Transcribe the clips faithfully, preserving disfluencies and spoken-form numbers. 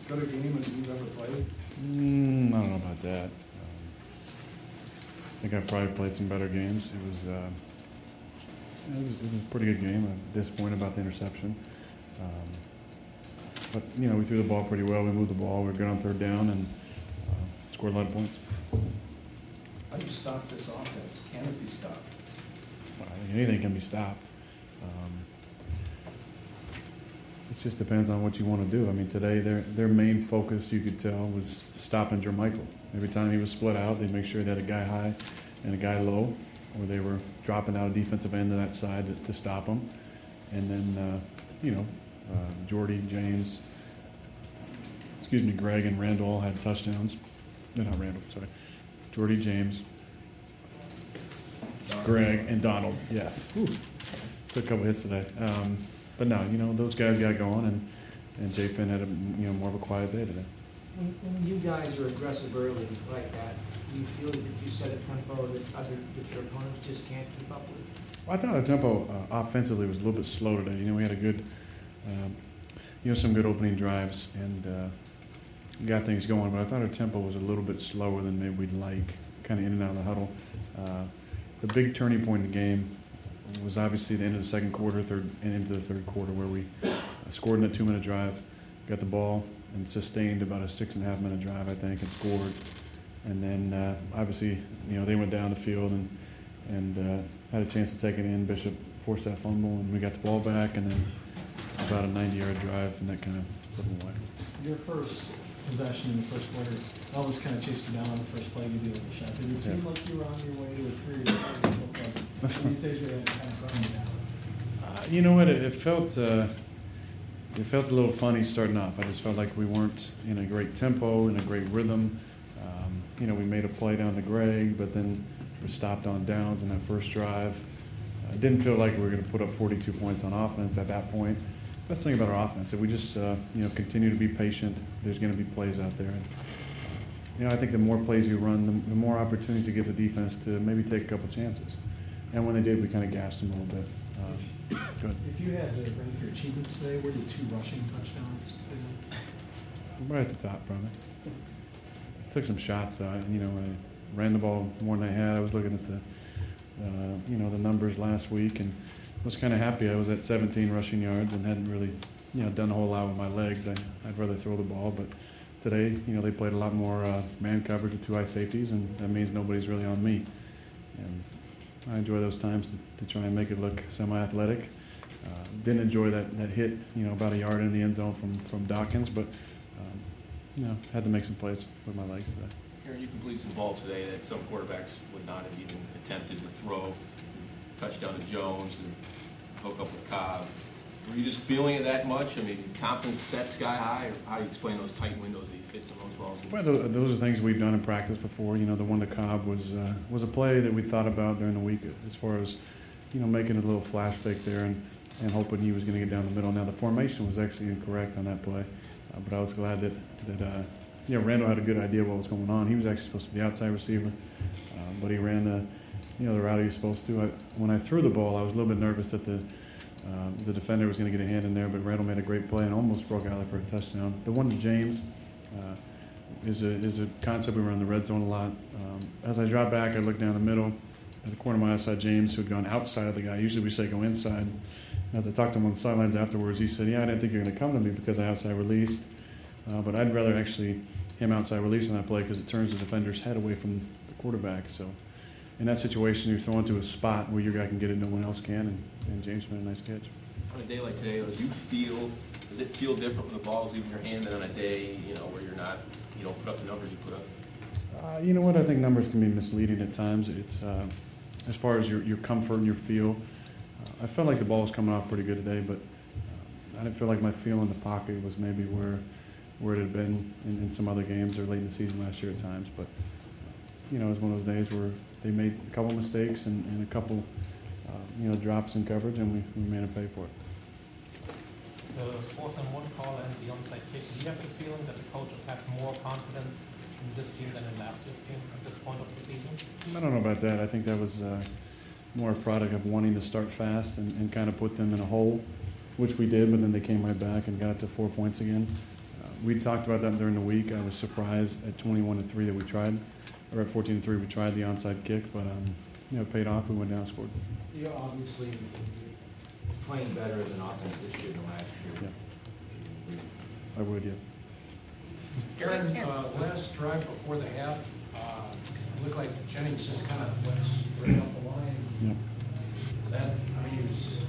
better game as you've ever played? Mm, I don't know about that. Um, I think I've probably played some better games. It was, uh, it was, it was a pretty good game. I'm disappointed about the interception. Um, but, you know, we threw the ball pretty well. We moved the ball. We were good on third down and uh, scored a lot of points. How do you stop this offense? Can it be stopped? Well, I think anything can be stopped. Um, it just depends on what you want to do. I mean, today their their main focus, you could tell, was stopping Jermichael. Every time he was split out, they'd make sure they had a guy high and a guy low, or they were dropping out a defensive end to that side to, to stop him. And then, uh, you know, uh, Jordy, James, excuse me, Greg and Randall all had touchdowns. No, not Randall, sorry. Jordy, James, Greg, and Donald, yes. Whew. Took a couple hits today. Um, but no, you know, those guys got going, and, and Jay Finn had a, you know, more of a quiet day today. When, when you guys are aggressive early like that, do you feel that you set a tempo that other that your opponents just can't keep up with? Well, I thought our tempo uh, offensively was a little bit slow today. You know, we had a good, um, you know, some good opening drives and uh, got things going, but I thought our tempo was a little bit slower than maybe we'd like, kind of in and out of the huddle. Uh, the big turning point in the game was obviously the end of the second quarter, third, and into the third quarter, where we uh, scored in a two-minute drive, got the ball, and sustained about a six-and-a-half-minute drive, I think, and scored. And then, uh, obviously, you know, they went down the field and and uh, had a chance to take it in. Bishop forced that fumble, and we got the ball back, and then about a ninety-yard drive, and that kind of put them away. Your first possession in the first quarter, Elvis kind of chased you down on the first play, you did a shot. Did it seem yeah. like you were on your way to a three? These days you're kind of running down. Uh, you know what? It, it felt uh, it felt a little funny starting off. I just felt like we weren't in a great tempo, in a great rhythm. Um, you know, we made a play down to Greg, but then we stopped on downs in that first drive. Uh, it didn't feel like we were going to put up forty-two points on offense at that point. That's the thing about our offense. If we just uh, you know continue to be patient, there's going to be plays out there. And, you know, I think the more plays you run, the, the more opportunities you give the defense to maybe take a couple chances. And when they did, we kind of gassed them a little bit. Uh, good. If you had to rank your achievements today, where did two rushing touchdowns fit in? Right at the top, probably. Took some shots. Uh, you know, I ran the ball more than I had. I was looking at the, uh, you know, the numbers last week and was kind of happy. I was at seventeen rushing yards and hadn't really, you know, done a whole lot with my legs. I, I'd rather throw the ball, but today, you know, they played a lot more uh, man coverage with two high safeties, and that means nobody's really on me. And I enjoy those times to, to try and make it look semi-athletic. Uh, didn't enjoy that, that hit, you know, about a yard in the end zone from, from Dawkins, but, um, you know, had to make some plays with my legs today. Aaron, you completed some balls today that some quarterbacks would not have even attempted to throw. Touchdown to Jones and hook up with Cobb. Were you just feeling it that much? I mean, confidence set sky high? Or how do you explain those tight windows that he fits in those balls? Well, those are things we've done in practice before. You know, the one to Cobb was uh, was a play that we thought about during the week as far as, you know, making a little flash fake there and, and hoping he was going to get down the middle. Now, the formation was actually incorrect on that play, uh, but I was glad that, that uh, you know, Randall had a good idea of what was going on. He was actually supposed to be the outside receiver, uh, but he ran the, you know, the route he was supposed to. I, when I threw the ball, I was a little bit nervous that the Uh, the defender was going to get a hand in there, but Randall made a great play and almost broke out there for a touchdown. The one to James uh, is a is a concept we run in the red zone a lot. Um, as I drop back, I look down the middle at the corner of my eye, saw James, who had gone outside of the guy. Usually we say go inside. And as I talked to him on the sidelines afterwards, he said, yeah, I didn't think you were going to come to me because I outside released, uh, but I'd rather actually him outside release on that play because it turns the defender's head away from the quarterback. So in that situation, you're throwing to a spot where your guy can get it, no one else can, and, and James made a nice catch. On a day like today, do you feel, does it feel different when the ball's leaving your hand than on a day, you know, where you're not, you don't put up the numbers you put up? Uh, you know what? I think numbers can be misleading at times. It's uh, as far as your, your comfort and your feel. Uh, I felt like the ball was coming off pretty good today, but uh, I didn't feel like my feel in the pocket was maybe where where it had been in, in some other games or late in the season last year at times. But you know, it was one of those days where they made a couple mistakes and, and a couple, uh, you know, drops in coverage, and we, we made them pay for it. The fourth and one call and the onside kick, do you have the feeling that the coaches have more confidence in this team than in last year's team at this point of the season? I don't know about that. I think that was uh, more a product of wanting to start fast and, and kind of put them in a hole, which we did, but then they came right back and got it to four points again. Um, we talked about that during the week. I was surprised at twenty-one to three that we tried, or at fourteen to three we tried the onside kick, but um, you know, it paid off. We went down and scored. You're obviously playing better as an offense this year than last year. I would, yes. Aaron, uh, last drive before the half, uh, it looked like Jennings just kind of went straight up the line. Yep. That, I mean, he was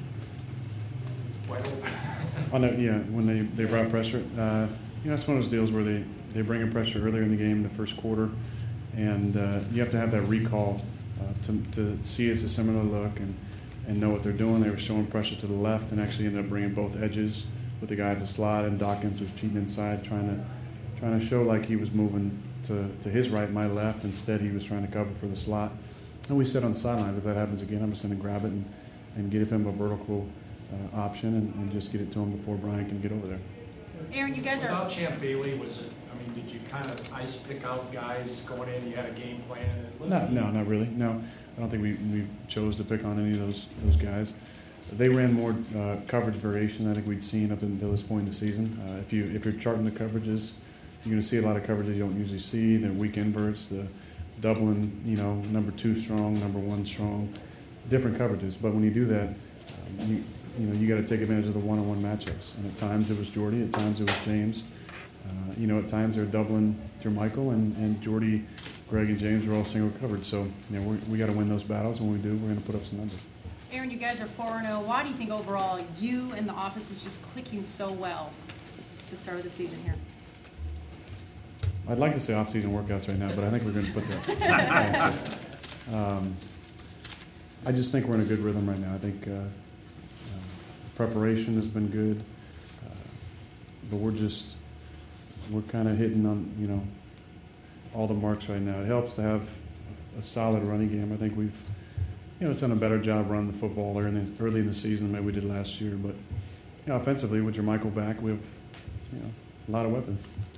wide open. On the, yeah, when they, they brought pressure, uh, you know, that's one of those deals where they, they bring in pressure earlier in the game, in the first quarter, and uh, you have to have that recall uh, to, to see it's a similar look and, and know what they're doing. They were showing pressure to the left and actually ended up bringing both edges with the guy at the slot, and Dawkins was cheating inside, trying to trying to show like he was moving to, to his right, my left. Instead, he was trying to cover for the slot. And we said on the sidelines, if that happens again, I'm just going to grab it and, and get him a vertical uh, option and, and just get it to him before Brian can get over there. Aaron, you guys are. Without Champ Bailey, was it, I mean, did you kind of ice pick out guys going in, you had a game plan? And it looked- No, no, not really. No, I don't think we, we chose to pick on any of those those guys. They ran more uh, coverage variation than I think we'd seen up until this point in the season. Uh, if you if you're charting the coverages, you're going to see a lot of coverages you don't usually see. The weak inverts, the doubling, you know, number two strong, number one strong, different coverages. But when you do that, um, you you know you got to take advantage of the one-on-one matchups. And at times it was Jordy, at times it was James. Uh, you know, at times they're doubling Jermichael, and and Jordy, Greg, and James were all single covered. So you know we we got to win those battles, and when we do, we're going to put up some numbers. Aaron, you guys are four and oh. Why do you think overall you and the office is just clicking so well at the start of the season here? I'd like to say off-season workouts right now, but I think we're going to put that. um, I just think we're in a good rhythm right now. I think uh, uh, preparation has been good, uh, but we're just we're kind of hitting on you know all the marks right now. It helps to have a solid running game. I think we've you know done a better job running the football early in the, early in the season than maybe we did last year. But you know, offensively, with Jermichael back, we have you know a lot of weapons.